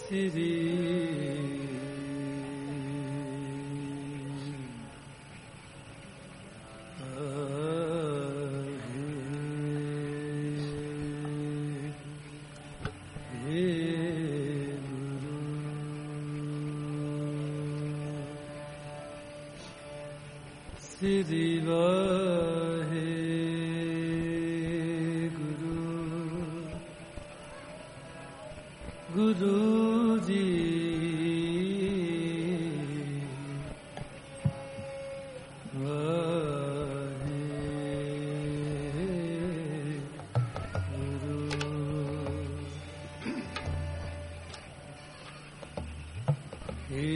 श्री श्री वाहे गुरु जी वाहे गुरु। हे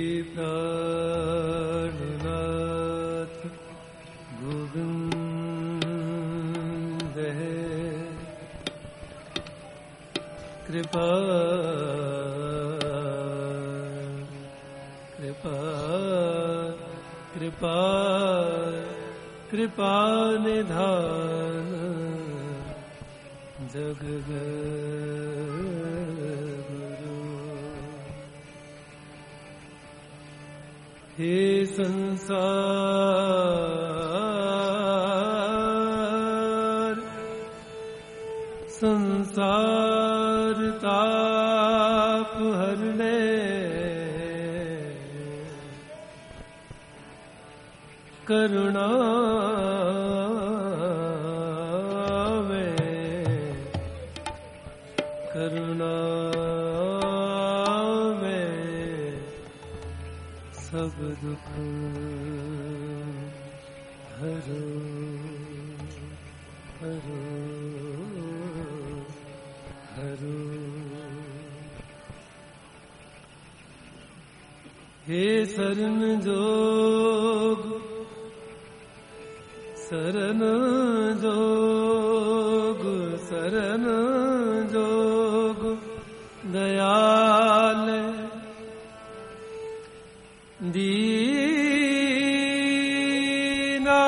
प्राणनाथ गोविंद कृपा कृपा कृपा कृपा निधान जग गुरु। हे संसार ताप हरने करुणा में सब दुख हरो हरो हरो। हे शरण जोग शरण जोग शरण जोग दयाल दीना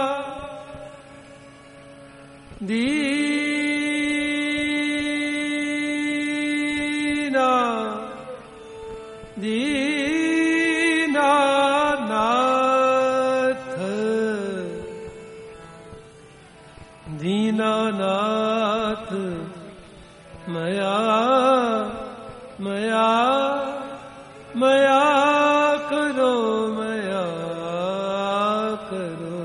दीनानाथ दीनानाथ मया मया मया करो मया करो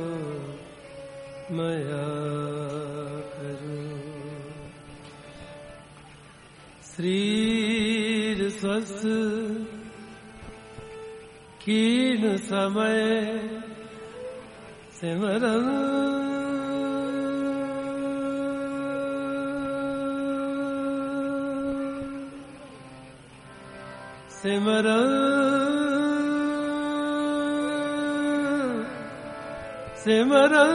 मया करो। शरीर स्वस्थ कीन समय सिमरन सिमरन सिमरन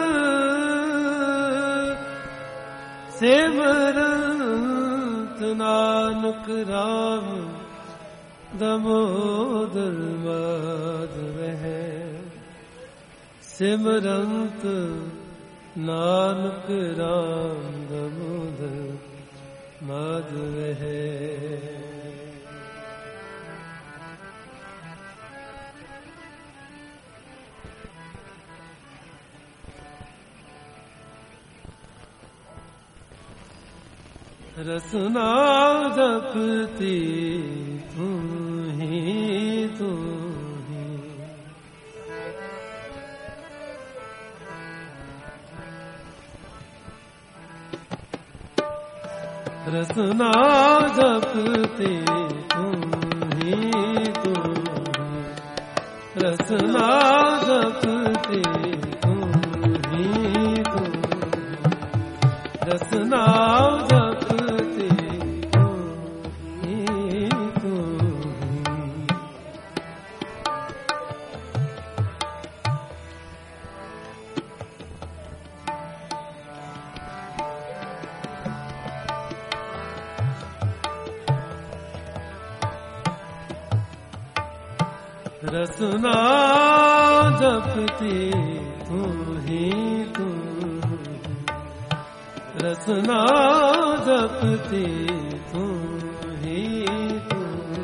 सिमरन नानक राम दामोदर माधव है। सिमरंत नानक राम दामोदर माधव है। रसना जपती तू ही तू ही रसना जपती तू ही तू रसना जपती तू ही तू रसना रसना जपती तू ही तू रसना जपती तू ही तू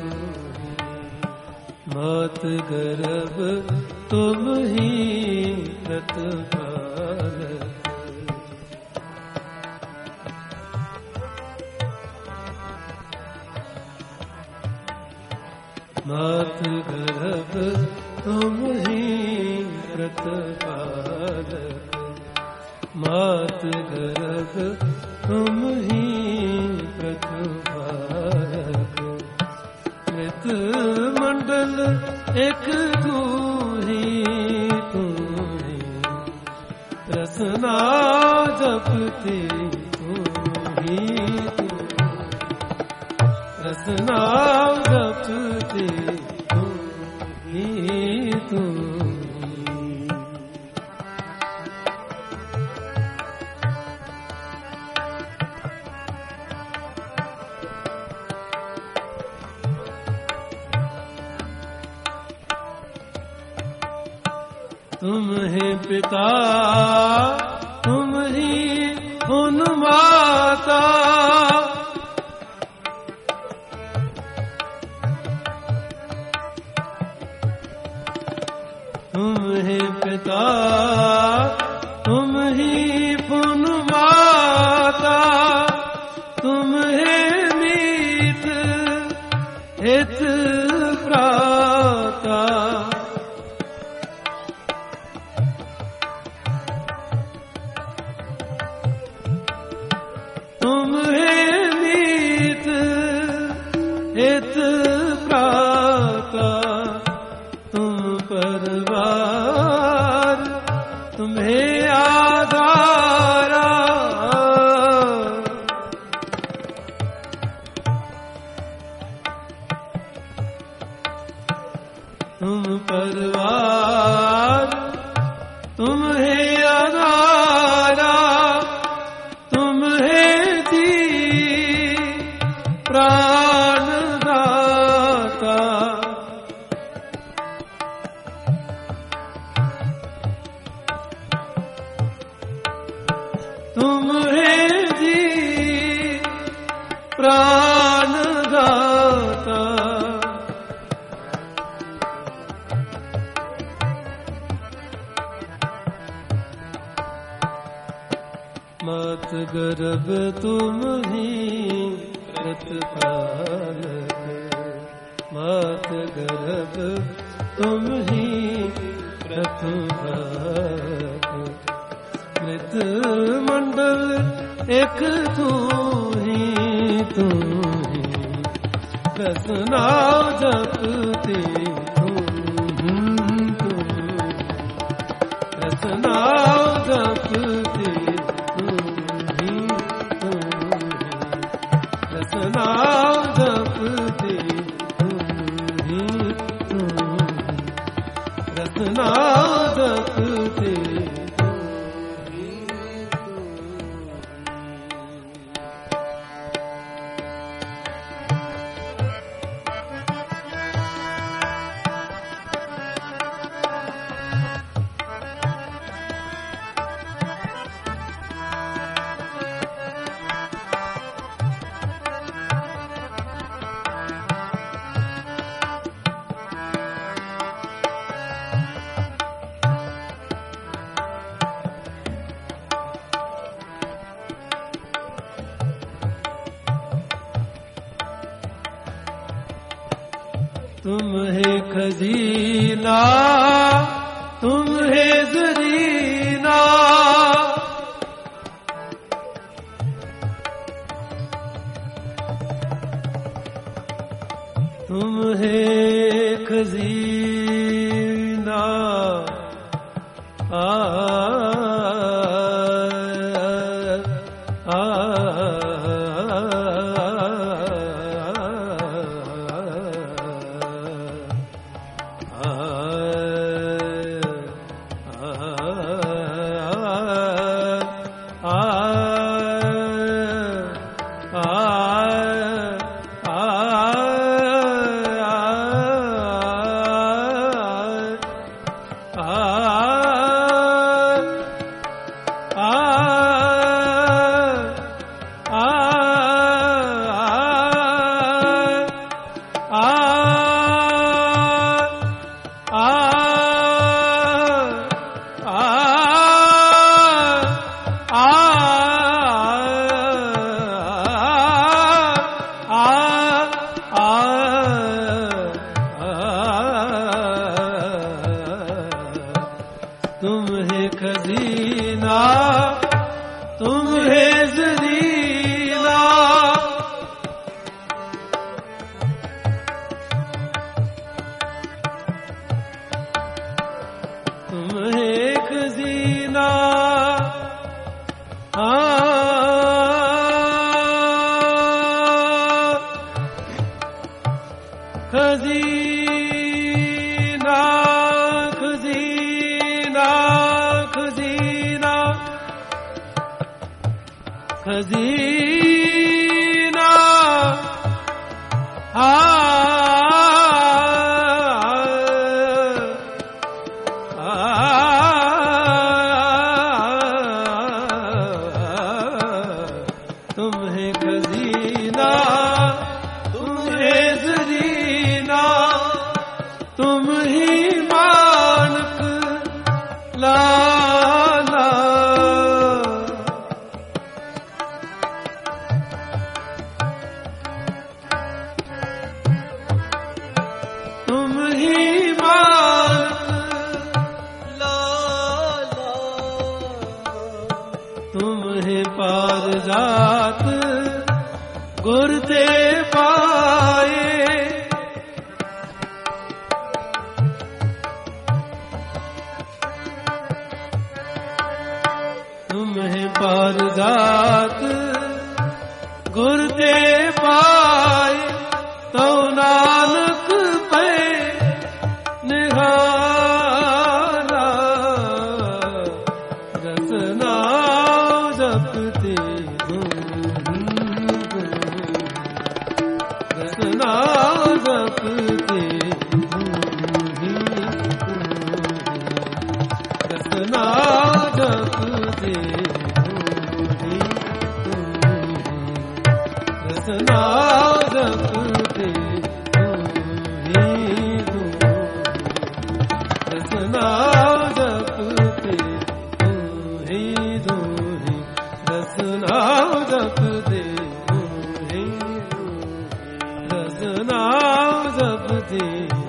मात गर्भ तुम ही प्रतिपालक। मात गर्भ तुम ही प्रतिपालक। मात गर्भ तुम ही प्रतिपालक। मृत मंडल एक तू ही रसना जपते तू ही रसना जपते तू ही तुम है पिता तुम ही उन माता। तुम है पिता तुम ही पुन माता। तुम है मीत हित प्राता। तुम है मीत हित प्राता। तुम परवार तुम्हें आधारा। तुम परवार तुम्हें आधारा। तुम है दी प्राणदाता। तुम है जी प्राणदाता। मात गर्भ तुम ही प्रतिपालक। मात गर्भ तुम ही प्रतिपालक। मृत मंडल एक तू ही रसना जपते तू रसना जपते तू रसना जपते तू रसना जपते। तुम है खजीना तुम है जरीना। तुम है खजीना खजीना खजीना खजीना खजीना तुम्हें खजीना तुम्हें जरीना तुम ही मानक लाला तुम ही मानक लाला तुम्हें पार जात गुर दे पाए तुम्हें पार जात गुर दे पाए तो नानक पे निहारा रसना जपते रसना जपते रसना जपते रसना जपते रसना जपते रसना जपते रसना जपते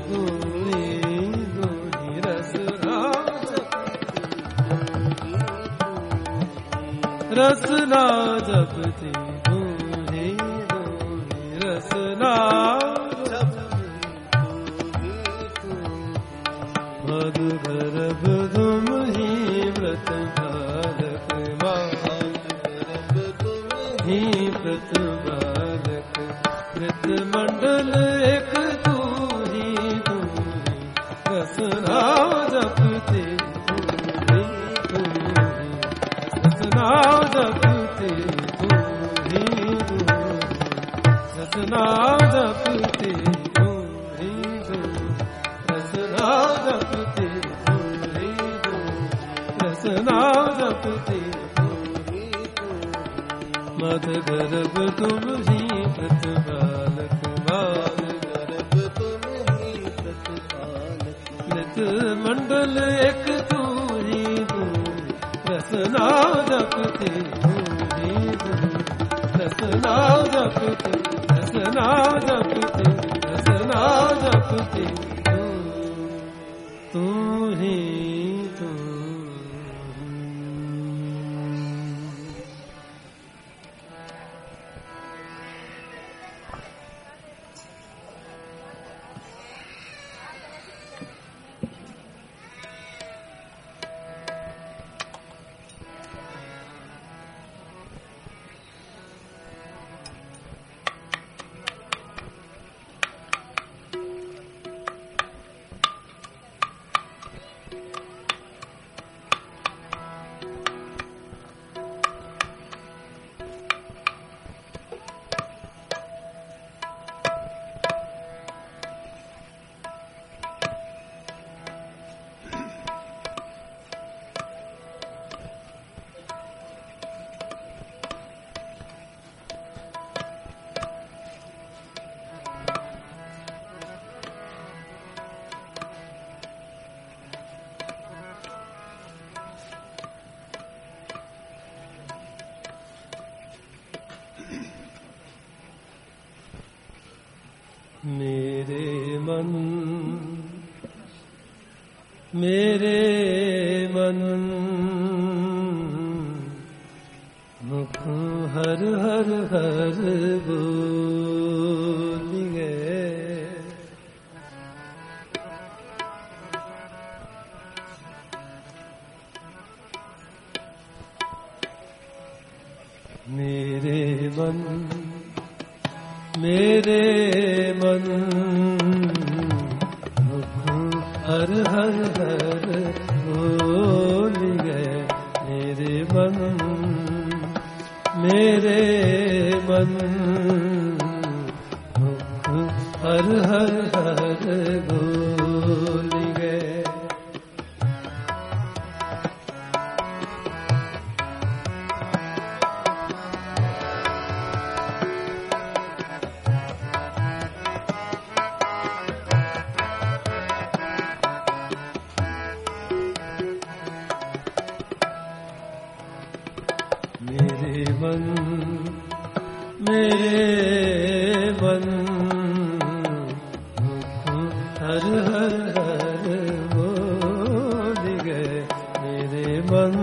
रसना जपते रसना मधु गर्भ तुम ही व्रत बालक तुम ही व्रत बालक व्रत मंडल एक तू ही रसना जपते रसना जपते रसना जपते रसना जपते रसना जपते मद गर्भ तुम ही व्रत बालक गर्भ तुम ही व्रत बालक व्रत मंडल एक तू ही रसना जपते रसना जपते रसना जपते रसना जपते तू ही तू मेरे मन मुख हर हर हर बोलिए मेरे मन मन मुख हर हर हर बोल गए। मेरे मन हर हर हर बोल गए। मेरे मन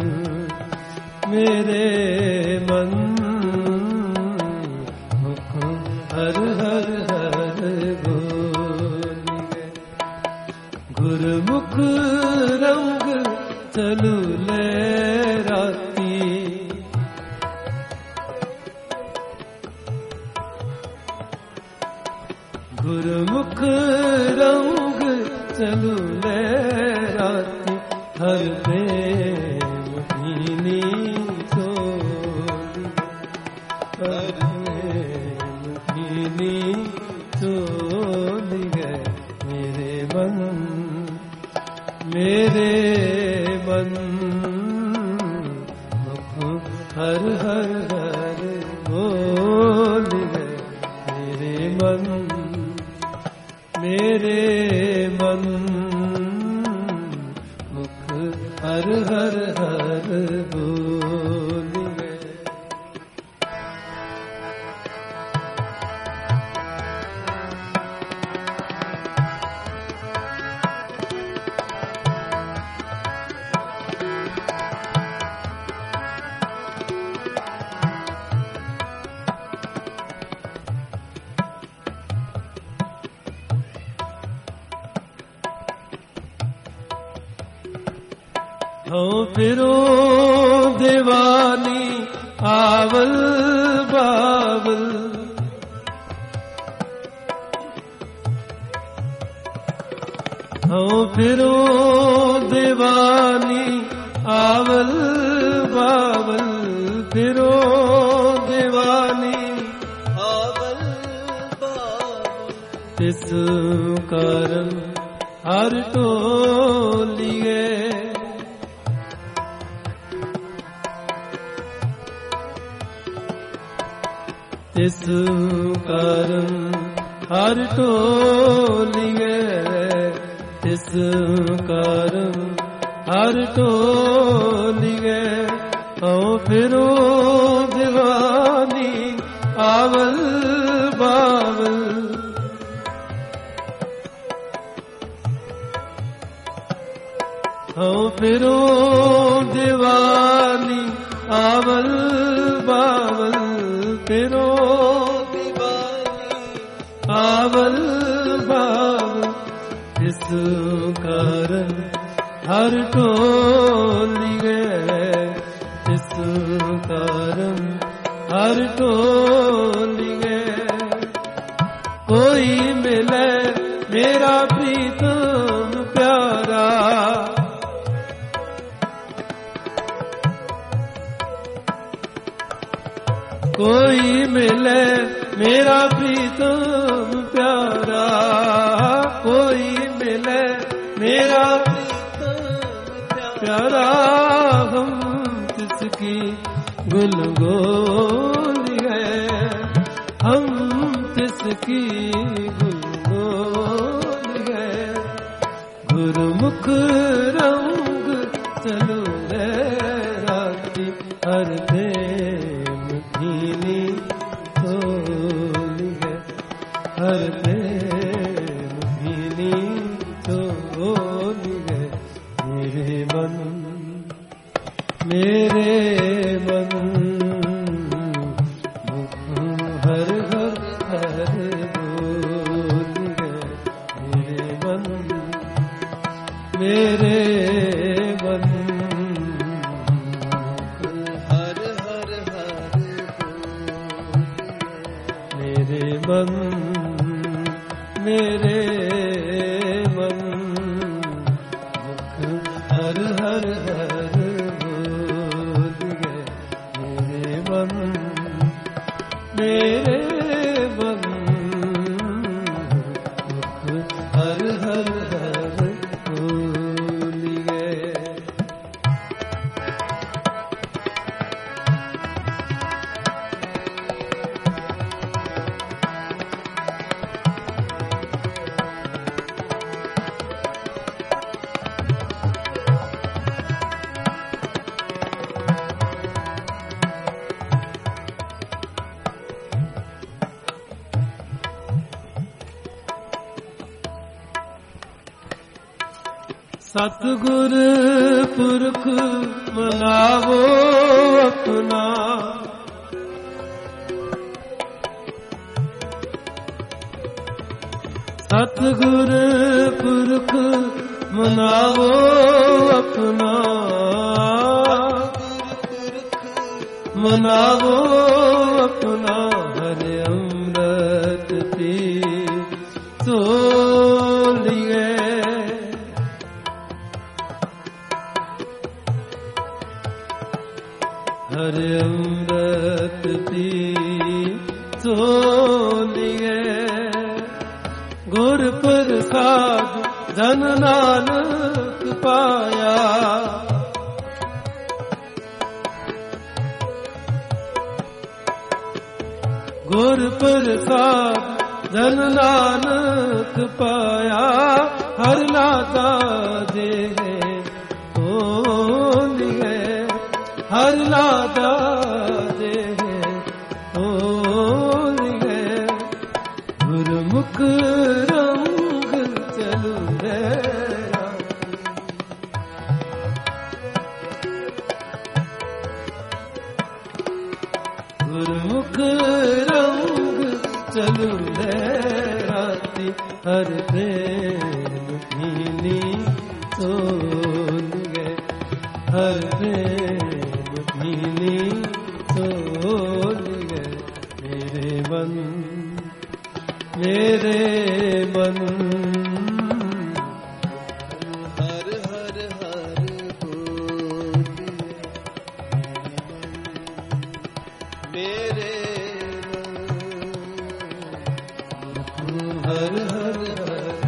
मुख हर हर हर बोल गए। गुरमुख रंग चलू लहराती, गुरमुख रंग चलू लहराती, हर प्रेम भीनी चोली, हर प्रेम भीनी चोली गए। मेरे मन मुख हर हर हर बोल गए। मेरे मन मुख हर हर हर बोल गए। हाँ फिरो दीवानी आवल बावल, हाँ फिरो दीवानी आवल बावल, फिरो दीवानी आवल बावल। तिस कारण हर टोलिए, तिस कारण हर टोलिए, तिस कारण हर टोलिए। हाँ फिरो दीवानी आवल बावल, हाँ फिरो दीवानी आवल बावल, फिरो आवल बावल। इस कारण हर टोली गए, इस कारण हर टोली गए। कोई मिले मेरा प्रीतम प्यारा, कोई मिले मेरा प्रीतम प्यारा, कोई मिले मेरा प्रीतम प्यारा। हम किसकी गुलगोली है, हम किसकी गुलगोली है। गुरमुख रंग चलो राती, हर प्रेम भीनी चोली है, हर प्रेम भीनी चोली है। मेरे मन मुख हर हर हर बोली है। मेरे मन हर हर हर मेरे मन मुख हर हर हर बोल गए। मेरे मन सतगुर पुरख मनावो अपना, सतगुर पुरख मनावो अपना, मनावो अपना। हरे अमृत पी तोलिए, हरे अमृत पी तोलिए। गुर प्रसाद धन नानक पाया, गुर प्रसाद धन नानक पाया। हर लाता दे होलिए, हर लाता दे होलिए। गुरमुख रंग चलू रे, गुरमुख रंग चलू रे राती। हर प्रेम भीनी तोलिए, हर प्रेम भीनी तोलिए। मेरे मन, मेरे मन, हर हर हर बोलिए। मेरे हर हर हर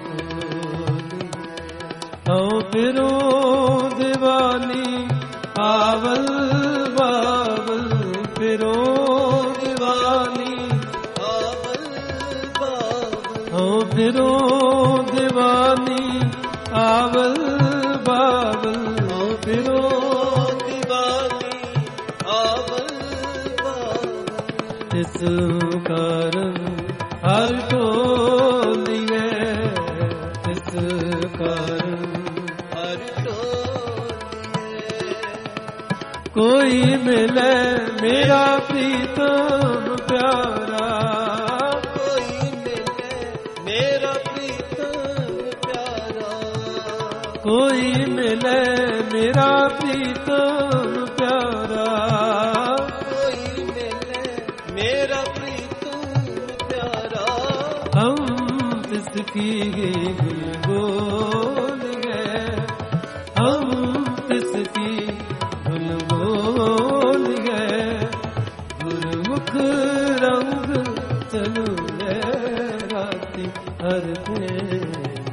हूँ फिरो दीवानी आवल बावल, फिरो दीवानी आवल बावल। हूँ फिरो दीवानी आवल बावल, हूँ फिरो दीवानी आवल बावल। इस कारण हर टोलिए, इस कारण हर टोलिए। कोई मिले मेरा प्रीतम प्यारा, कोई मिले मेरा प्रीतम प्यारा। कोई मिले मेरा प्रीतम प्यारा। कोई मिले मेरा प्रीतम प्यारा। हम किसकी गुल बोल गए, हम किसकी गुल बोल गए। गुरमुख रंग चलू रे राती। हर प्रेम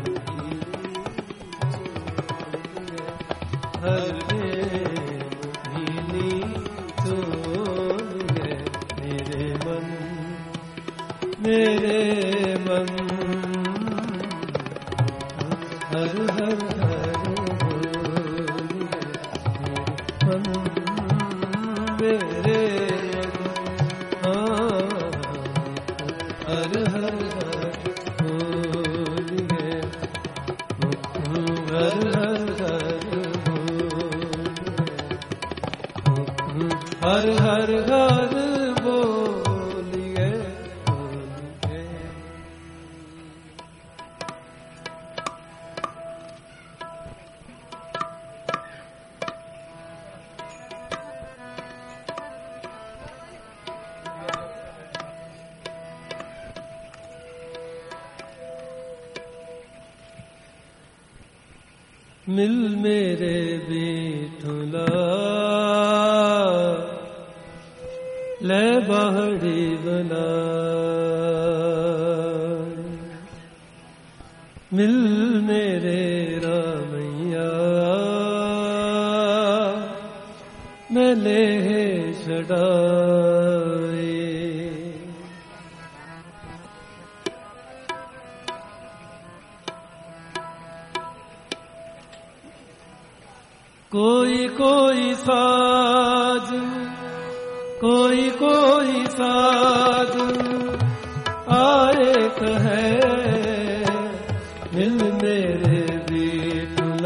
हर प्रेम भीनी तोलिए। मेरे मन, मेरे मन, हर हर हर बोलिए। मन मेरे हाँ, हर हर हर बोलिए। हर हर हर बोलिए, हर हर हर बोलिए, बोलिए। मिल मेरे बेठुला ले बाहड़ी बना, मिल मेरे रामैया मैं ले छड़ाए। कोई कोई साज, कोई कोई साज आए कहे मिल मेरे बीटुला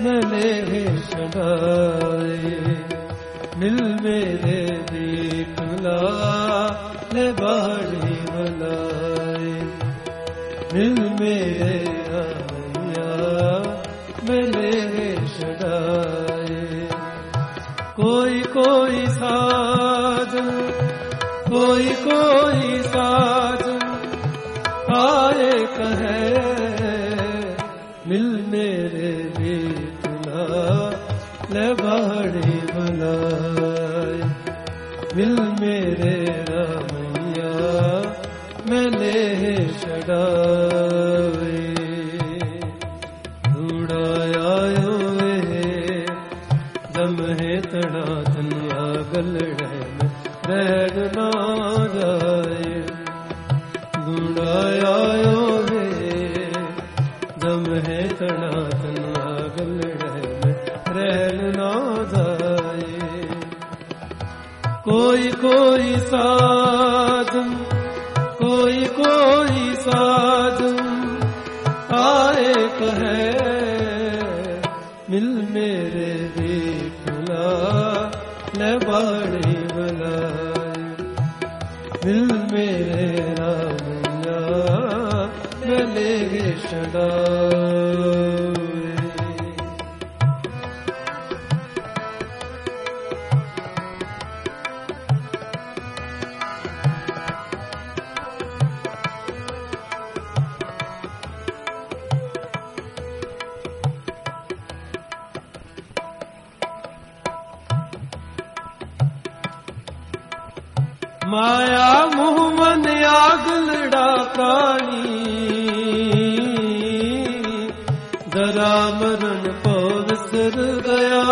मिले छड़ाए मिल मेरे दीपला ले बाड़ी बनाए मिल मेरे आया मिले छड़ाए कोई कोई साजन कोई कोई साजन आए कहे मिल मेरे दीपला ले बाड़ी बनाए मिल मेरे रामैया मिले छड़ाए ढूंढायो दम है तड़ा तनिया गलड़े बैग ना जाए ढूंढायो दम है तड़ा तनिया गलड़े रहन ना जाए कोई कोई साजन आए कहे मिल मेरे दीपला ले बाड़ी बनाए मिल मेरे रामैया मिले छड़ाए माया मुँह मन आगलड़ा प्राणी जरा मरण को विसर गया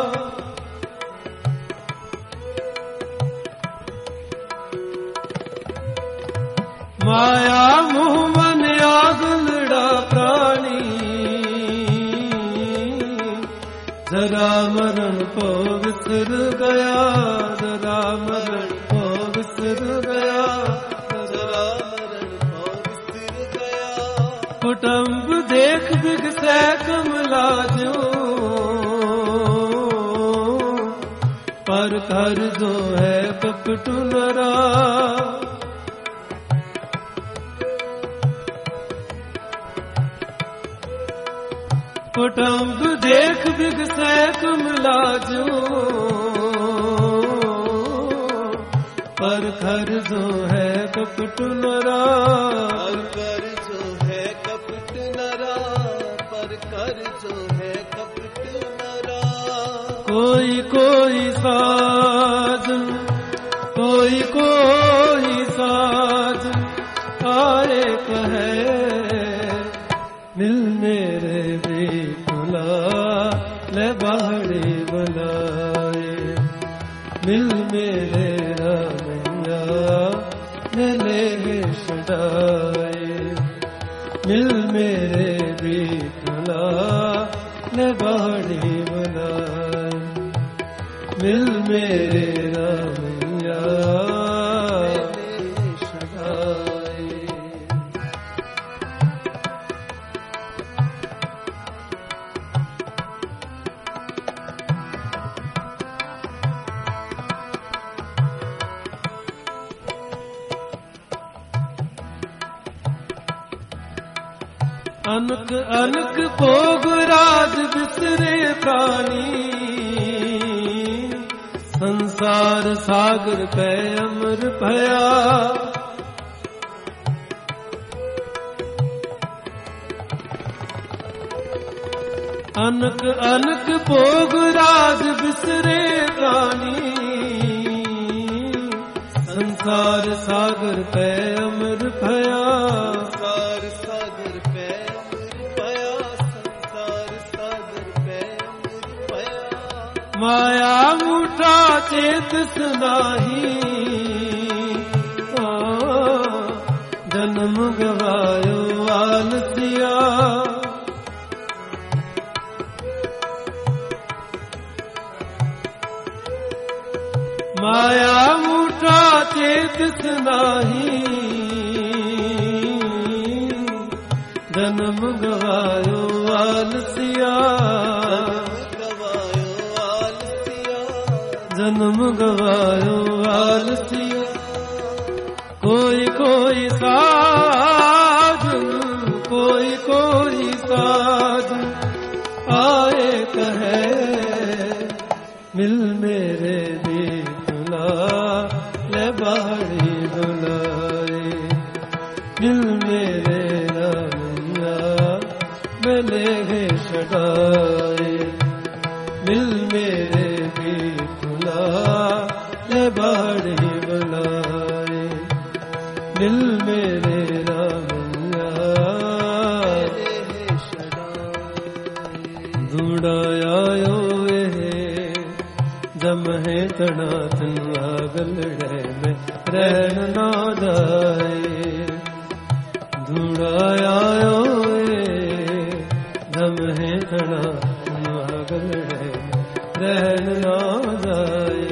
माया मुँह मन आगलड़ा प्राणी जरा मरण को विसर गया जरा मरण विसर गया जरा मरण को विसर गया कुटुंब देख बिगसे कमला जो पर कर जो है कपट नरा कुटुंब देख बिगसे कमला जो पर घर जो है कपट नरा पर कर जो है कपट नरा पर कर जो है कपट नरा कोई कोई साजन आए कहे मिल मेरे दीपला ले बाड़ी बनाए मिल मेरे मिले छड़ाए मिल मेरे दीपला ले बाड़ी बनाए मिल मेरे रामैया मिले छड़ाए अनक अनक भोग राज बिसरे प्राणी संसार सागर पे अमर भया अनक अनक भोग राज बिसरे प्राणी संसार सागर पे अमर भया माया मुठा चेत सुनाही जन्म गवायो आलसिया माया मुठा चेत सुनाही जन्म जन्म गवायो आलसिया, जन्म गवायो आलसिया। कोई कोई साधन, कोई कोई साधन आए कहे, मिल मेरे दीपला ले बाड़ी बुलाए, मिल मेरे रामिया मिले है छड़ाए, मिल मेरे दीपला ले बाड़ी बुलाए, मिल मेरे रामिया ढूंढायो जम है तना तन्वा गलड़े में रहन ना जाए, ढूंढायो जम है तना तन्वा गलड़े में रहन ना जाए।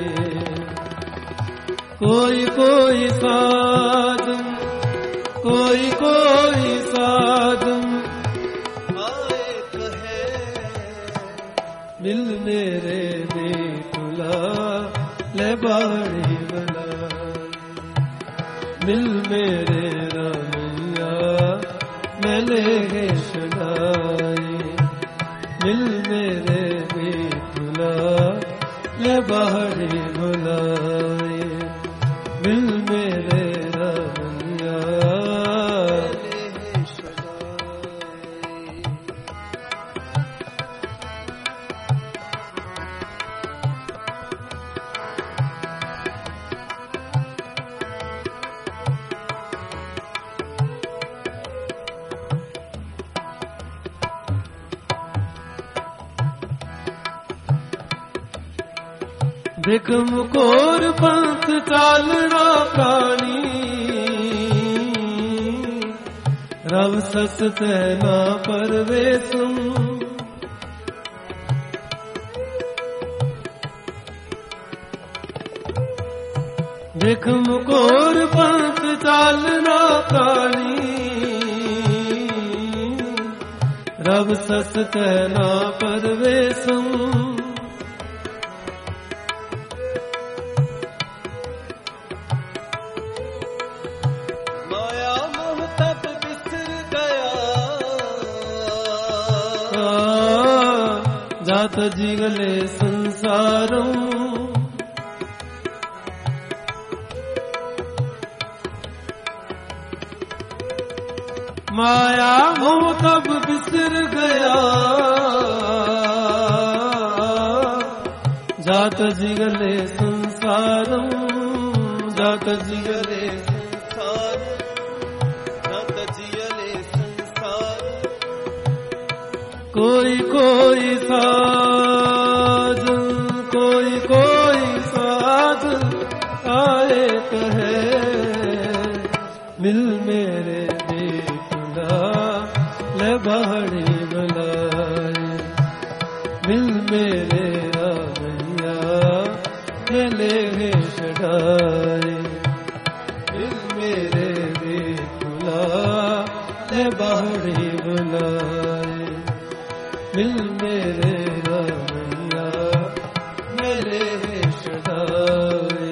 कोई कोई साधन, कोई कोई साधन आए कहे, मिल मेरे दीपला ले बाड़ी बुलाए, मिल मेरे रामिया मिले है छड़ाए, मिल मेरे दीपला ले बाड़ी बुलाए, मिल मेरे रामिया बिकम कोर पंथ चालना प्राणी, रव सत तैना परवेसम, बिकम कोर पंथ चालना प्राणी, रव सत तैना परवेसम। जात जिगले संसारों, माया मोह तब बिसर गया, जात जिगले संसारों, जात जिगले संसार, जात जिगले संसार। कोई कोई साधन, कोई कोई साधन आए कहे, मिल मेरे दीपला ले बाड़ी बुलाए, मिल मेरे रामिया मिले है छड़ाए, मिल मेरे दीपला ले बाड़ी बुलाए, मिल मेरे रामिया मिले है छड़ाए।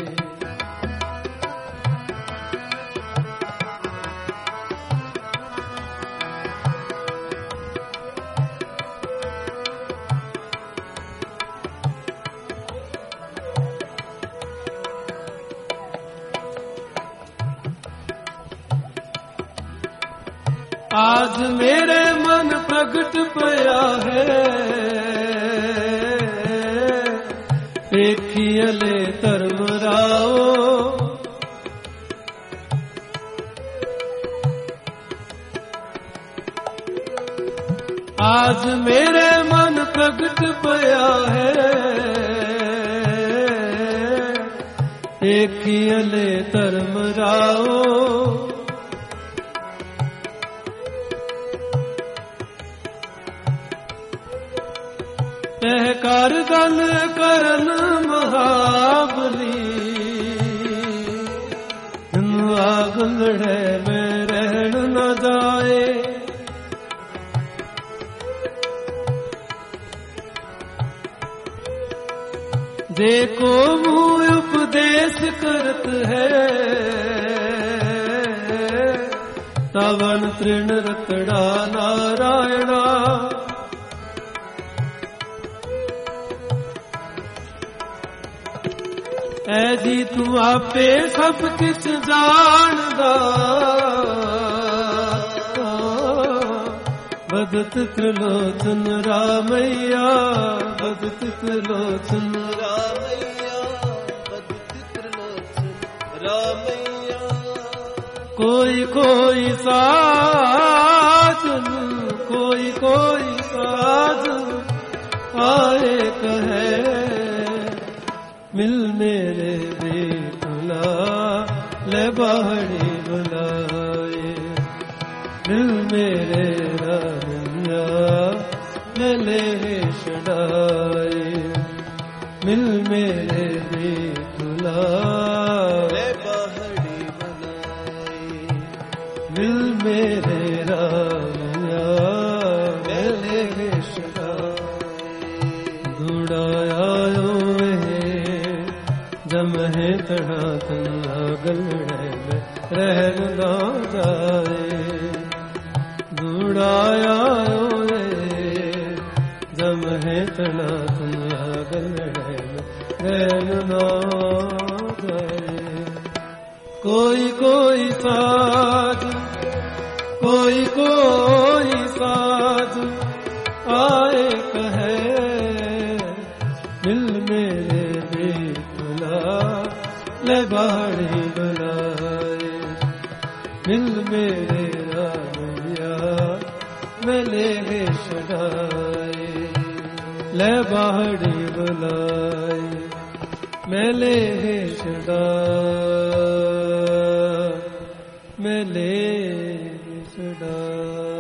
आज मेरे मन प्रगट पया है, देखियले धर्म राओ, आज मेरे मन प्रगट पया है, देखियले धर्म राओ। सहकार गल करन महाबली, आगलड़े में रहन न जाए, देखो मुँह उपदेश करत है, तवन तृण रतड़ा नारायणा। ऐ जी तू आपे सब किछ जानदा, बदत त्रिलोचन रामैया, बदत त्रिलोचन रामैया, बदत त्रिलोचन रामैया। कोई कोई साजन, कोई कोई साजन आए कहे, मिल मेरे बेकुला ले बाहरी बुलाए, मिल मेरे रानिया ले छड़ाए, मिल मेरे बेकुला ले बाहरी बुलाए, मिल मेरे रानिया ले छड़ाए। दुड़ाया जमहे तड़ा तन्ना गलड़े में रहन ना जाए, दुड़ाया जमहे तड़ा तन्ना गलड़े में रहन ना जाए। कोई कोई साज, कोई कोई साज आए कहे, मिल मेरे ले बाड़ी बुलाए, मिल मेरे रानिया मैं ले छड़ाए, ले बाड़ी बुलाए मैं ले छड़ाए, मैं ले छड़ाए।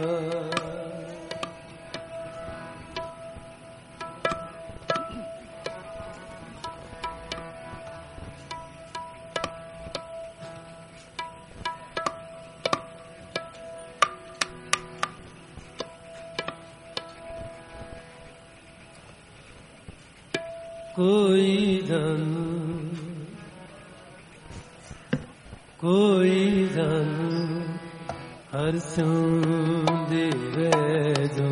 कोई धन, कोई धन हर स्यों देवे जो,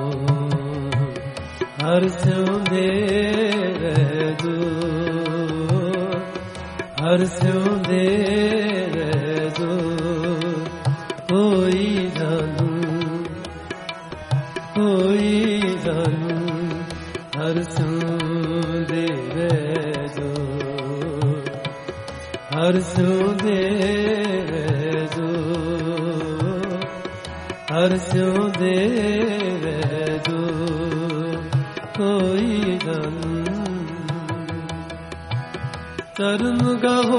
हर स्यों देवे जो, हर स्यों देवे जो। कोई धन, कोई धन हर स्यों देवे जो, हर स्यों देवे जो, हर स्यों देवे जो। कोई धन चरण गहो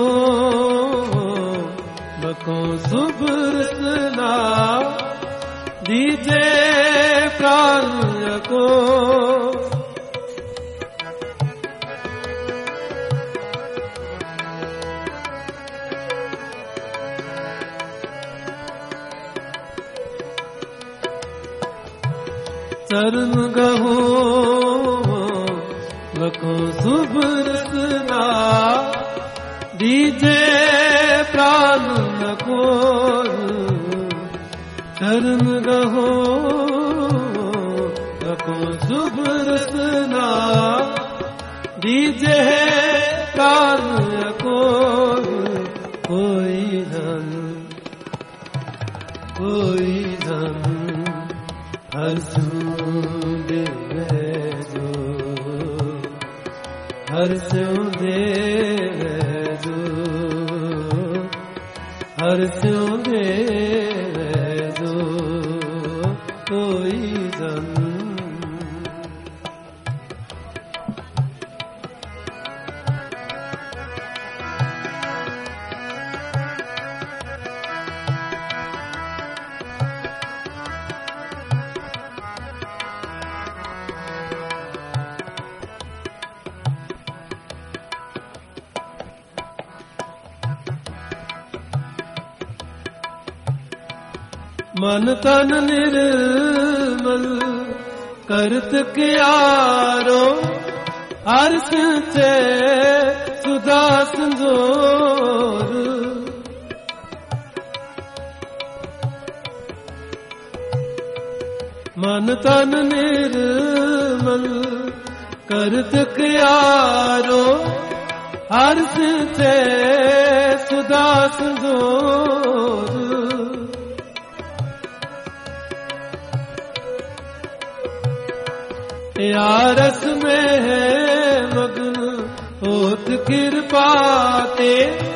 बको सुबरतना, दीजे प्राण को चरण गहो बको सुबरतना, दीजे प्राण को चरण गहो बको सुबरतना, दीजे प्राण को। कोई धन, कोई धन हर स्यों देवे जो, हर स्यों देवे जो, हर स्यों देवे जो। कोई धन मन तन निर्मल करत क्यारो, हर सिंचे सुधा संजोर मन तन निर्मल करत क्यारो हर सिंचे सुधा संजोर या रस में है मग्न होत कृपा ते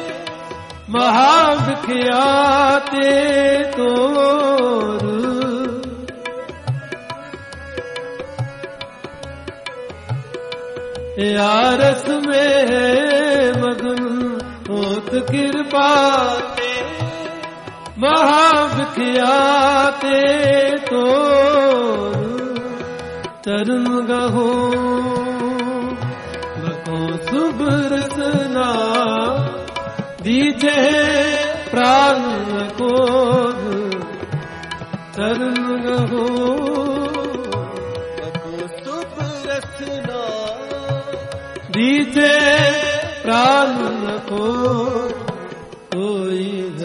महाविख्याते तोर या रस में है मग्न होत कृपा ते महाविख्याते तोर चरण गहो बको शुभ रसना दीजे प्राण को चरण गहो बको शुभ रसना दीजे प्राण को कोई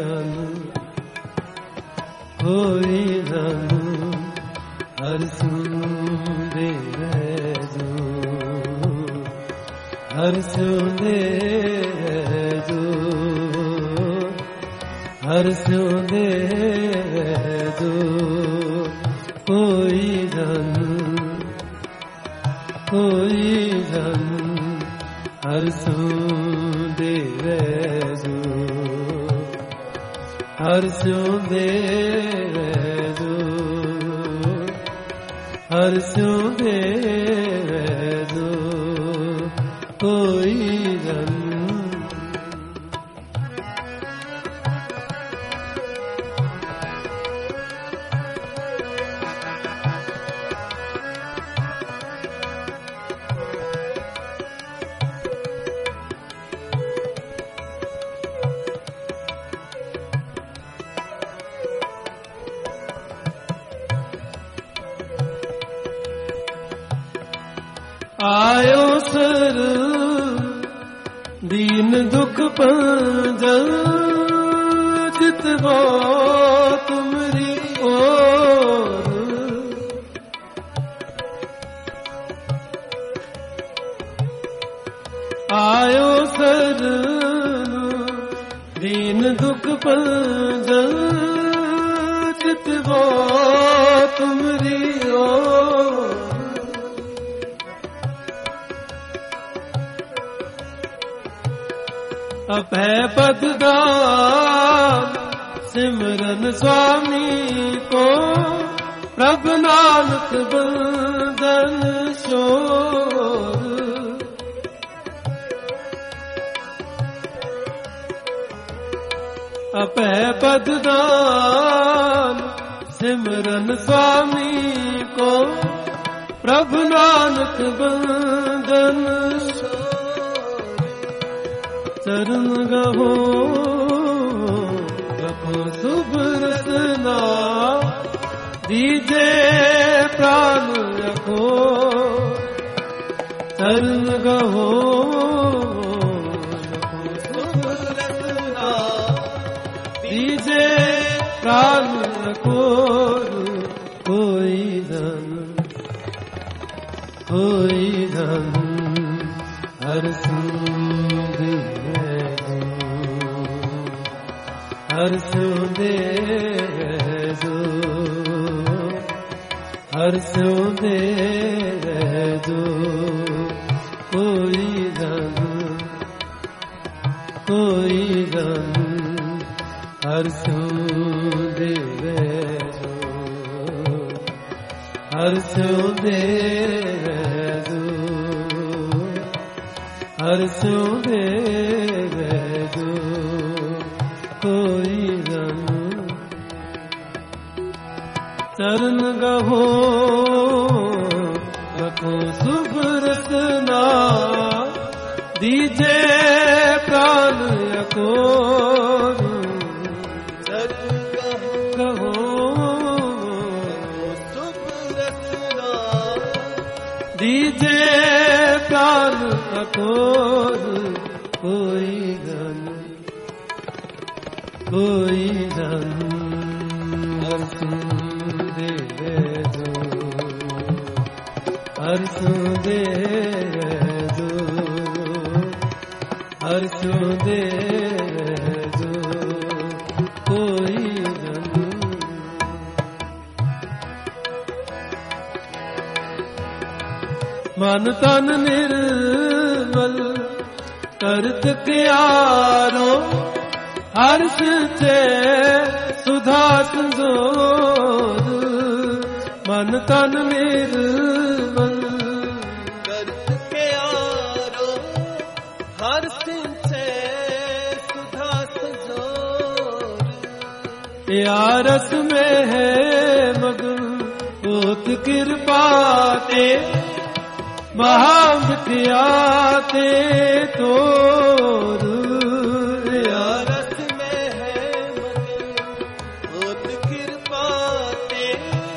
धन हर सुंदे जो हर सुंदे जो हर सुंदे जो कोई धन हर सुंदे जो हर सुंदे जो हर सुंदे जो कोई धन आयो सर दीन दुख पंजल जितवो तुमरी ओर आयो सर दीन दुख पंजल जितवो तुमरी ओर अभय पददान सिमरन स्वामी को प्रभु नानक बंदन शोर अभय पददान सिमरन स्वामी को प्रभु नानक बंदन चरण गहो रखो शुभ रसना दीजे प्राण रखो चरण गहो रखो शुभ रसना दीजे प्राण रखो कोई धन हर सुंदे हर सुंदे जो हर सुंदे जो कोई धन हर सुंदे जो हर सुंदे जो हर सुंदे जो कोई धन चरण गहो रखो शुभ रसना दीजे प्राण को कहो शुभ रसना दीजे प्राण अकोर कोई धन हर्षु दे दो हर्षु दे दो हर्षु दे दो कोई धन मन तन निर्मल करत क्यारो हर्ष चे सुधा संजोर मन तन निर्मल करत क्यारो हर्ष चे सुधा संजोर या रस में है मगन होत कृपा ते महामिथ्याते तोर या रस में है मगन होत कृपा ते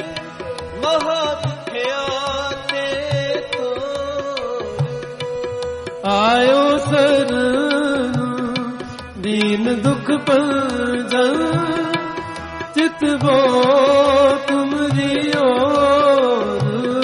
महामिथ्याते तोर आयो शरण दीन दुख पंजन चितवो तुमरी ओर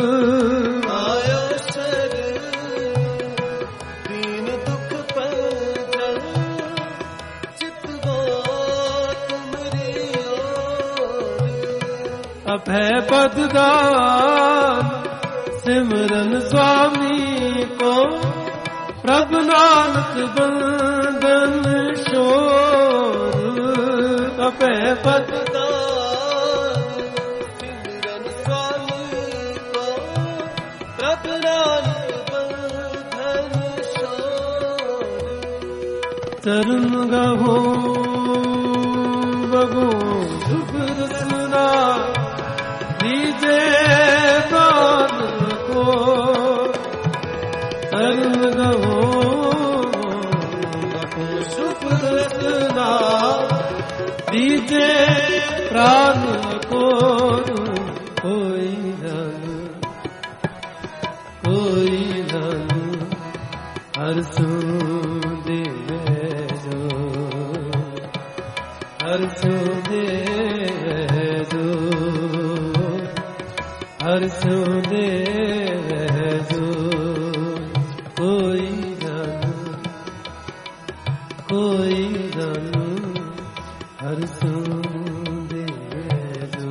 अभय पददान सिमरन स्वामी को प्रभु नानक बंदन शोर अभय पददान सिमरन स्वामी को प्रभु नानक बंदन शोर चरण गहो बगो सुपर सुना दीजे प्राण को शरण गहो शुक्र रचना दीजे प्राण को कोई धन हर्षु दे जो हर्षु दे जो हर्षु दे जो कोई धन हर्षु दे जो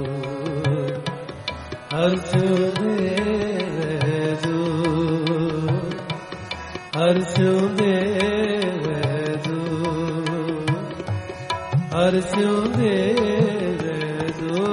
हर्षु दे जो हर्षु दे जो हर्षु दे जो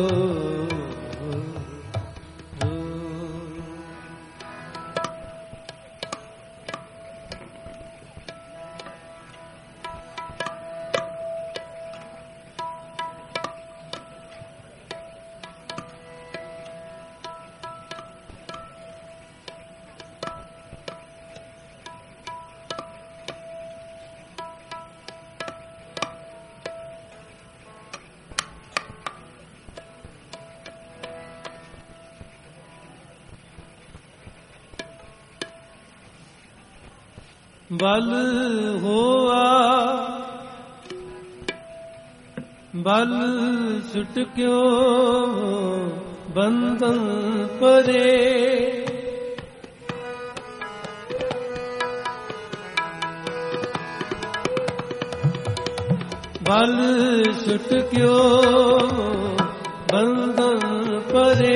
बल होआ बल छुट क्यों बंधन परे बल छुट क्यों बंधन परे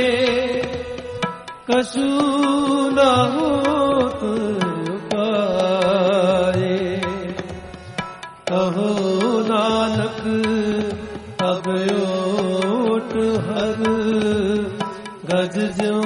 कछु न होत कहो नानक अब ओट हर गज जो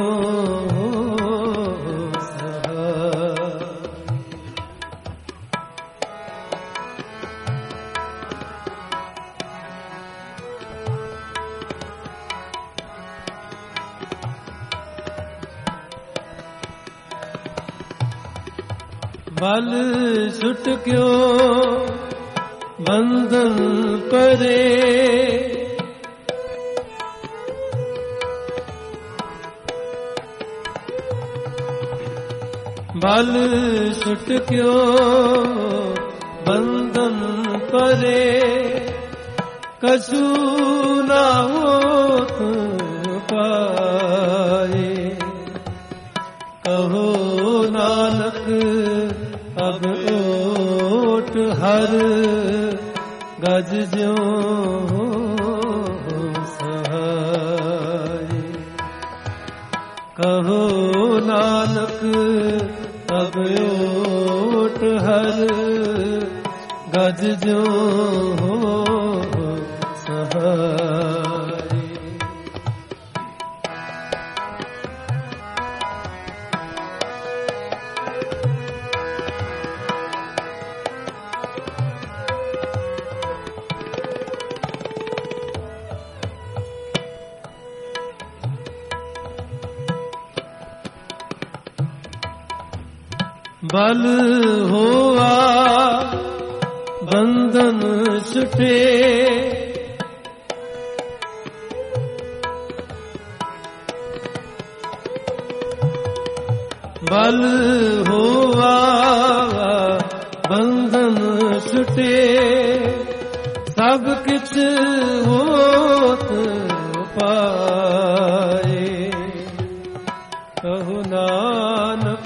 बल छुट क्यों बंधन परे बल छुटक्यो बंधन परे, कछु ना होत पाए। कहो नानक अब ओट हर, गज ज्यों सहाय। कहो नानक अब ओट हर, गज ज्यों सहाय। बल होआ बंधन छुटे, बल होआ बंधन छुटे, सब किछ होत पाए। कहु नानक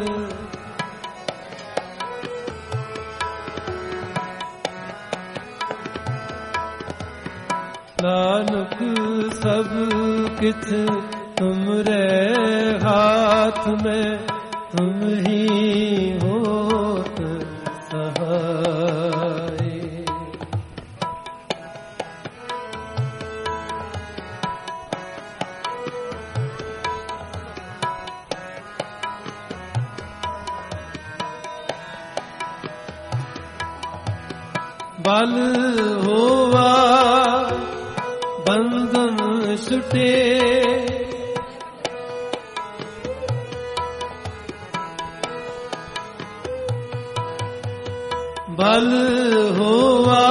नानक सब किछ तुमरे हाथ में, तुम ही होत सहाय। बल होवा बंधन छुटे, बल होवा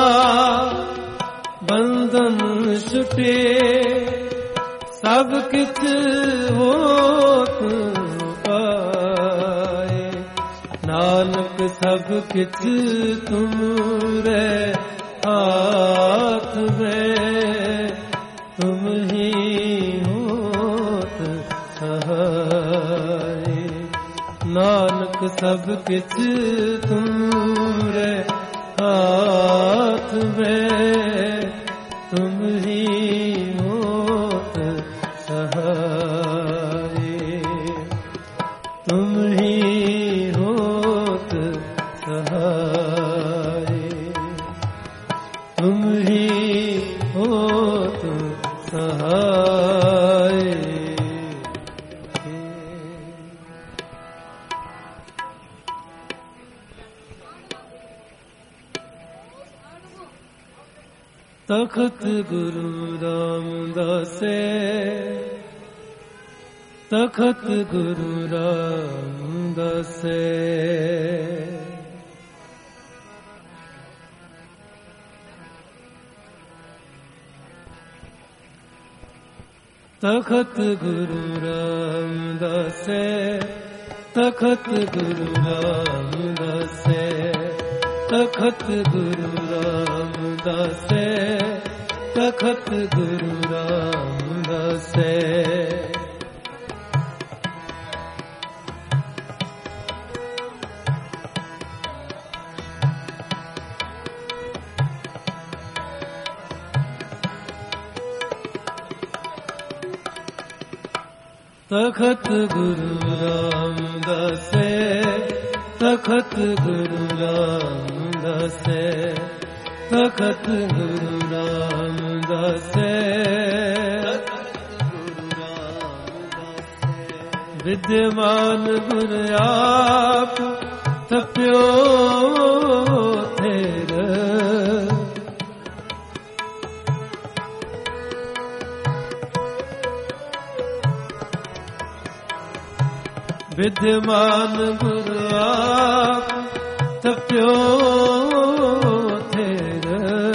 बंधन छुटे, सब किछ होत पाए। नानक सब किछ तुमरे हाथ में, तुम ही होत सहाय। नानक सब किछ तुमरे हाथ में, तुम ही होत सहाय। तुम ही होत सहाय। तुम ही होत सहाय। तखत गुरु रामदासे, तखत गुरु रामदासे। तखत गुरु रामदासे, तखत गुरु रामदासे, तखत गुरु रामदासे, तखत गुरु रामदासे। तखत गुरु रामदासे, तखत गुरु रामदासे, तखत गुरु रामदासे। विद्यमान गुर आप तप्यो थेर, विद्यमान गुर आप तप्यो थेर,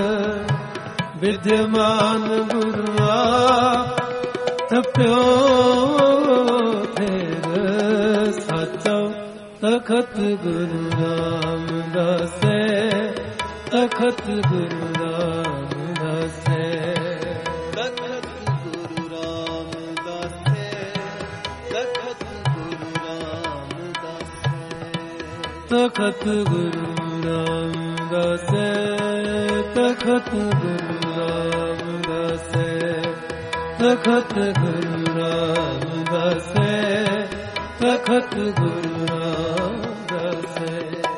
विद्यमान गुर आप तप्यो थेर। साचो ਤਖਤ ਗੁਰੂ ਰਾਮਦਾਸੇ ਤਖਤ ਗੁਰੂ ਰਾਮਦਾਸੇ ਤਖਤ ਗੁਰੂ ਰਾਮਦਾਸੇ ਤਖਤ ਗੁਰੂ ਰਾਮਦਾਸੇ ਤਖਤ ਗੁਰੂ ਰਾਮਦਾਸੇ ਤਖਤ ਗੁਰੂ ਰਾਮਦਾਸੇ ਤਖਤ ਗੁਰੂ ਰਾਮਦਾਸੇ ਤਖਤ ਗੁਰੂ ਰਾਮਦਾਸੇ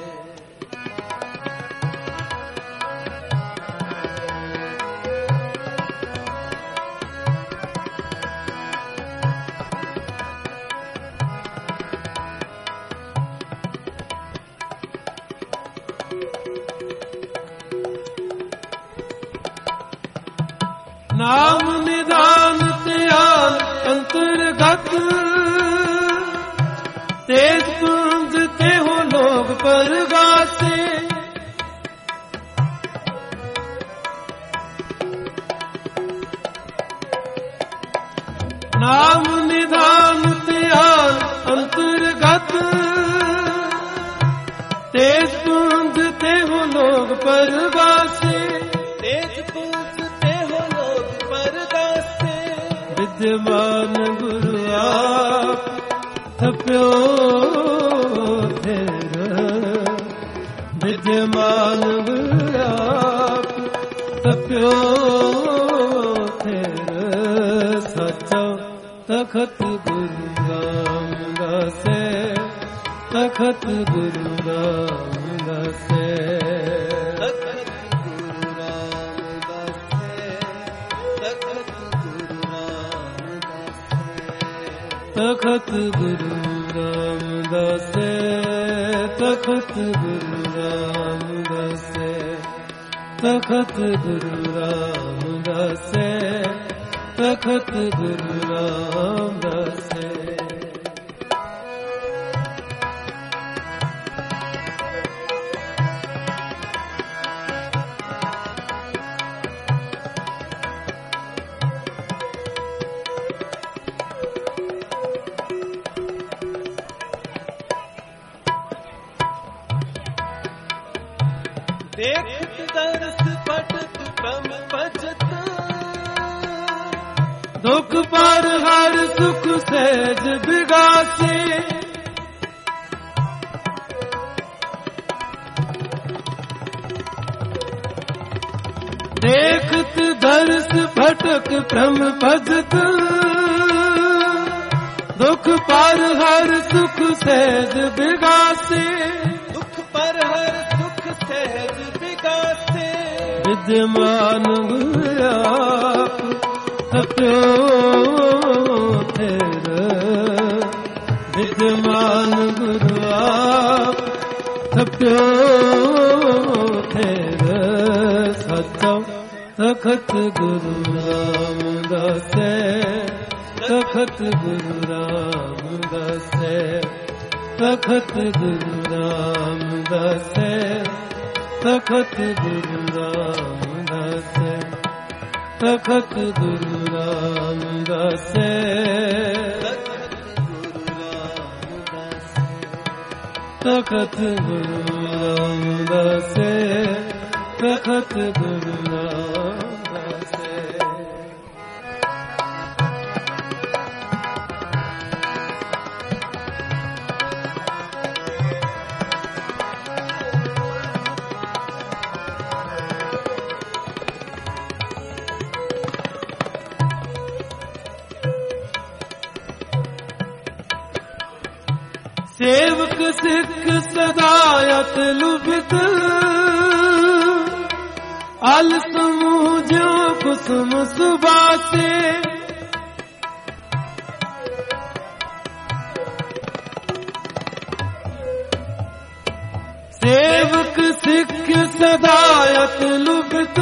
ਨਾਮ ਨਿਦਾਨ ਧਿਆਨ ਅੰਤਰਗਤ ਤੇਜ ਪੁੰਜ ਤੇ ਹੋ ਲੋਕ ਪਰਗਾਸੇ ਨਾਮ ਨਿਦਾਨ ਧਿਆਨ ਅੰਤਰਗਤ ਤੇਜ ਪੁੰਜ ਤੇ ਹੋ ਲੋਕ ਪਰਗਾਸੇ ਤੇਜ ਪੁੰਜ ਤੇ ਹੋ ਲੋਕ ਪਰਗਾਸੇ ਵਿਦਿਆਮਾਨ ਗੁਰੂ ਆਪ ਥਪਿਓ ਤੇਰਾ ਵਿਦਿਆਮਾਨ ਗੁਰੂ ਆਪ ਥਪਿਓ ਤੇਰਾ ਸੱਚਾ ਤਖਤ ਗੁਰੂ ਰਾਮਦਾਸੇ ਤਖਤ ਗੁਰੂ ਰਾਮਦਾਸੇ ਤਖਤ ਗੁਰੂ ਰਾਮਦਾਸੇ ਤਖਤ ਗੁਰੂ ਰਾਮਦਾਸੇ ਤਖਤ ਗੁਰੂ ਰਾਮਦਾਸੇ ਤਖਤ ਗੁਰੂ ਰਾਮਦਾਸੇ ਤਖਤ ਗੁਰੂ ਰਾਮਦਾਸੇ ਤਖਤ ਗੁਰੂ ਰਾਮਦਾਸੇ ਦੇਖਤ ਦਰਸ ਪਟਤ ਬ੍ਰਹਮ ਭਜਤ ਦੁਖ ਪਰ ਹਰ ਸੁਖ ਸਹਿਜ ਬਿਗਾਸੇ ਦੇਖਤ ਦਰਸ ਭਟਕ ਬ੍ਰਹਮ ਭਜਤ ਦੁਖ ਪਰ ਹਰ ਸੁਖ ਸਹਿਜ ਬਿਗਾਸੇ ਦੁਖ ਪਰ ਹਰ ਸੁਖ ਸਹਿਜ ਵਿਗਾਸੇ ਵਿਦਿਆਮਾਨ ਗੁਰੂ ਆਪ ਥਪਿਓ ਤੇਰਾ ਵਿਦਿਆਮਾਨ ਗੁਰੂ ਆਪ ਥਪਿਓ ਤੇਰਾ ਸੱਚਾ ਤਖਤ ਗੁਰੂ ਰਾਮਦਾਸੇ ਤਖਤ ਗੁਰੂ ਰਾਮਦਾਸੇ ਤਖਤ ਗੁਰੂ ਰਾਮਦਾਸੇ ਤਖਤ ਗੁਰੂ ਰਾਮਦਾਸੇ ਤਖਤ ਗੁਰੂ ਰਾਮਦਾਸੇ ਤਖਤ ਗੁਰੂ ਰਾਮਦਾਸੇ ਤਖਤ ਗੁਰੂ ਰਾਮਦਾਸੇ ਸੇਵਕ ਸਿੱਖ ਸਦਾਇਤ ਲੁਭਿਤ ਅਲ ਸਮੂਹ ਜੋ ਕੁਸਮ ਸੁਬਾਸੇ ਸੇਵਕ ਸਿੱਖ ਸਦਾਇਤ ਲੁਭਿਤ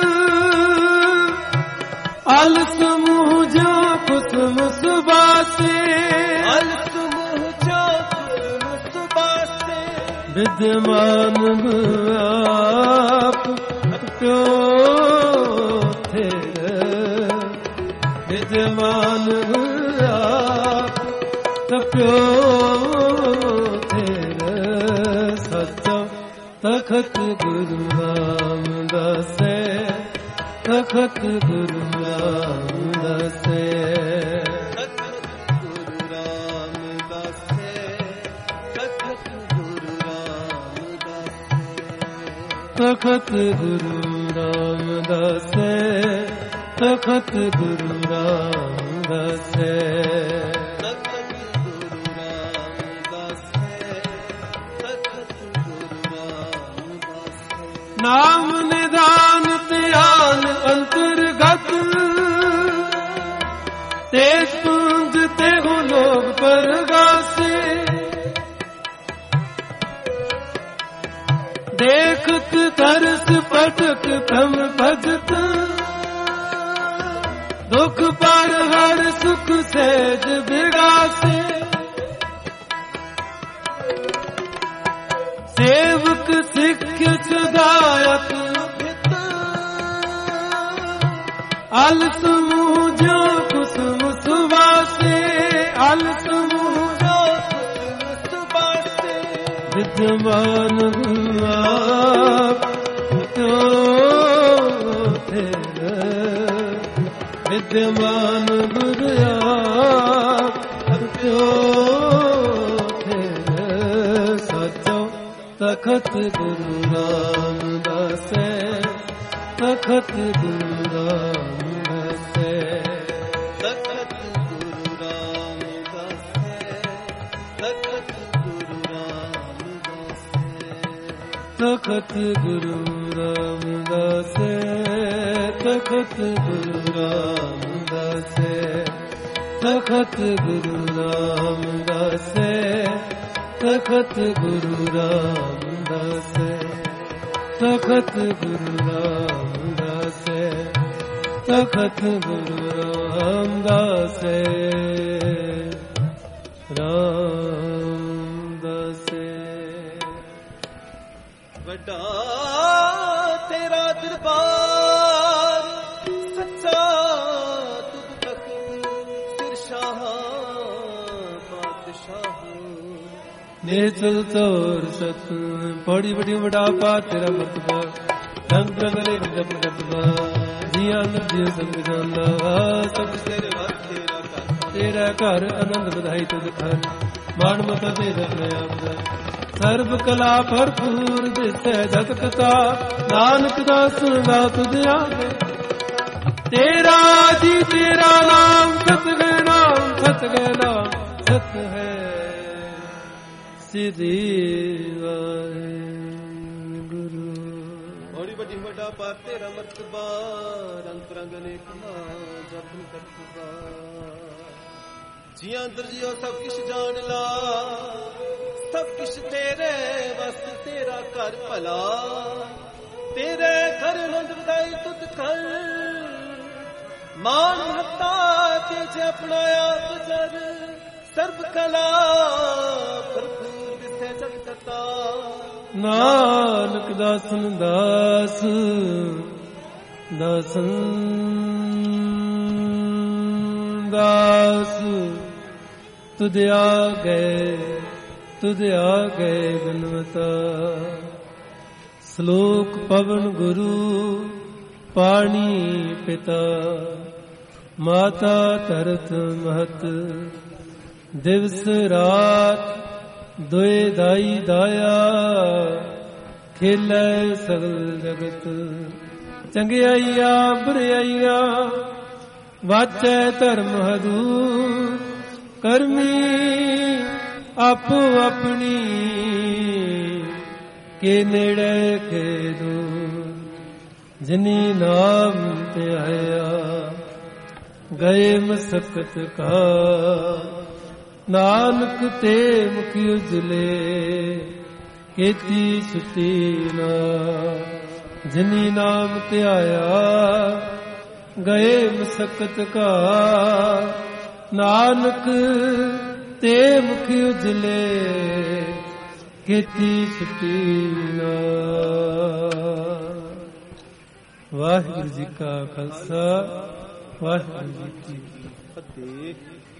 ਅਲ ਸਮੂਹ ਜੋ ਕੁਸਮ ਸੁਬਾਸੇ ਅਲ ਸਮੂਹ ਜੋ ਕੁਸਮ ਸੁਬਾਸੇ ਵਿਦਿਆਮਾਨ ਗੁਰੂ ਆਪ ਪਿਓ ਤੇਰਾ ਵਿਦਿਆਮਾਨ ਗੁਰੂ ਆਪ ਪਿਓ ਤੇਰਾ ਤਖਤ ਗੁਰੂ ਰਾਮਦਾਸੇ ਤਖਤ ਗੁਰੂ ਰਾਮਦਾਸੇ ਤਖਤ ਗੁਰੂ ਰਾਮਦਾਸੇ ਤਖਤ ਗੁਰੂ ਰਾਮਦਾਸੇ ਨਾਮ ਨਿਦਾਨ ਧਿਆਨ ਅੰਤਰਗਤ ਤੇਜ ਪੁੰਜ ਤੇ ਹੋ ਲੋਕ ਪਰਗਾਸੇ ਦੇਖਤ ਤਰਸ ਪਟਕ ਭਮ ਭਜਤ ਦੁਖ ਪਰ ਹਰ ਸੁਖ ਸਹਿਜ ਬਿਗਾਸੇ ਸੇਵਕ ਸਿੱਖ ਸਦਾਇਕ ਅਲ ਸਮੂਹ ਜੋ ਕੁਸਮ ਸੁਵਾਸੇ ਅਲ ਸਮੂਹ ਜੋ ਕੁਸਮ ਸੁਵਾਸੇ ਵਿਦਵਾਨ ਆਪ ਜੋ ਵਿਦਵਾਨ ਗੁਰੂ ਆਪ ਜੋ ਸਚੋ ਤਖਤ ਗੁਰੂ ਰਾਮਦਾਸੇ ਤਖਤ ਗੁਰੂ ਰਾਮਦਾਸੇ ਤਖਤ ਗੁਰੂ ਰਾਮਦਾਸੇ ਤਖਤ ਗੁਰੂ ਰਾਮਦਾਸੇ ਤਖਤ ਗੁਰੂ ਰਾਮਦਾਸੇ ਤਖਤ ਗੁਰੂ ਰਾਮਦਾਸੇ ਤਖਤ ਗੁਰੂ ਰਾਮਦਾਸੇ ਤਖਤ ਗੁਰੂ ਰਾਮਦਾਸੇ ਤਖਤ ਗੁਰੂ ਰਾਮਦਾਸੇ ਤਖਤ ਗੁਰੂ ਰਾਮਦਾਸੇ ਰਾਮਦਾਸੇ ਵੱਡਾ ਤੇਰਾ ਦਰਬਾਰ ਸੱਚਾ ਤੁਧ ਤੱਕ ਸਿਰਸ਼ਾਹ ਬਾਦਸ਼ਾਹ ਨੇਚਲ ਤੋਰ ਸਤ ਬੜੀ ਬੜੀ ਵਡਾ ਪਾ ਤੇਰਾ ਮਤਬਾ ਰੰਗ ਰੰਗਲੇ ਜਪ ਜਪਵਾ ਜੀਆਂ ਨਦੀ ਸੰਗ ਜਾਂਦਾ ਸਭ ਤੇਰੇ ਵਾਸਤੇ ਤੇਰਾ ਘਰ ਆਨੰਦ ਵਧਾਈ ਤੁਧ ਘਰ ਮਾਨ ਮਤ ਦੇ ਰਖਿਆ ਆਪਦਾ ਸਰਬ ਕਲਾ ਭਰਪੂਰ ਦਿਸੈ ਜਤ ਕਥਾ ਨਾਨਕ ਦਾ ਸੁਣਦਾ ਤੁਧ ਆਗੇ ਤੇਰਾ ਜੀ ਤੇਰਾ ਨਾਮ ਸਤਿਗੁਰ ਨਾਮ ਸਤਿਗੁਰ ਨਾਮ ਸਤ ਹੈ ਸਿਧੀ ਵਾਹਿਗੁਰੂ ਬੜੀ ਵੱਡੀ ਵੱਡਾ ਪਾਰ ਤੇਰਾ ਮਰਤਬਾ ਰੰਗ ਰੰਗ ਅਨੇਕ ਜਪਨ ਕਰਤਬਾ ਜੀ ਅੰਦਰ ਜਿਉ ਸਭ ਕਿਛ ਜਾਣ ਲਾ ਸਭ ਕਿਛ ਤੇਰੇ ਵਸ ਤੇਰਾ ਘਰ ਭਲਾ ਤੇਰੇ ਘਰ ਆਨੰਦ ਵਧਾਈ ਤੁਧ ਘਰ ਮਾਨ ਮਹੱਤਾ ਤੇ ਜੇ ਆਪਣਾ ਆਪ ਜਰ ਸਰਬ ਕਲਾ ਭਰਪੂਰ ਦਿਸੇ ਜਗ ਕਤਾ ਨਾਨਕ ਦਾਸਨ ਦਾਸ ਦਾਸਨ ਦਾਸ ਤੁਧ ਆਗੇ ਗੁਣਵਤਾ ਸ਼ਲੋਕ ਪਵਨ ਗੁਰੂ ਪਾਣੀ ਪਿਤਾ ਮਾਤਾ ਧਰਤ ਮਹਤ ਦਿਵਸ ਰਾਤ ਦੋਏ ਦਾਈ ਦਾਇਆ ਖੇਲੇ ਸਗਲ ਜਗਤ ਚੰਗਿਆਈਆ ਬੁਰਿਆਈਆ ਵਾਚੈ ਧਰਮ ਹਦੂਰ ਕਰਮੀ ਆਪੋ ਆਪਣੀ ਕੇ ਨੇੜੇ ਕੇ ਦੂਰ ਜਿਨੀ ਨਾਮ ਤੇ ਆਇਆ ਗਏ ਮਸਕਤ ਕਾ ਨਾਨਕ ਤੇ ਮੁਖ ਉਜਲੇ ਕੀਤੀ ਸੁਤੀ ਨਾ ਜਿਨੀ ਨਾਮ ਤੇ ਆਇਆ ਗਏ ਮਸਕਤ ਕਾ ਨਾਨਕ ਤੇ ਮੁਖ ਉਜਲੇ ਕੀਤੀ ਸੁਤੀ ਨਾ ਵਾਹਿਗੁਰੂ ਜੀ ਕਾ ਖਾਲਸਾ ਵਾਹਿਗੁਰੂ ਜੀ ਕੀ ਫਤਿਹ।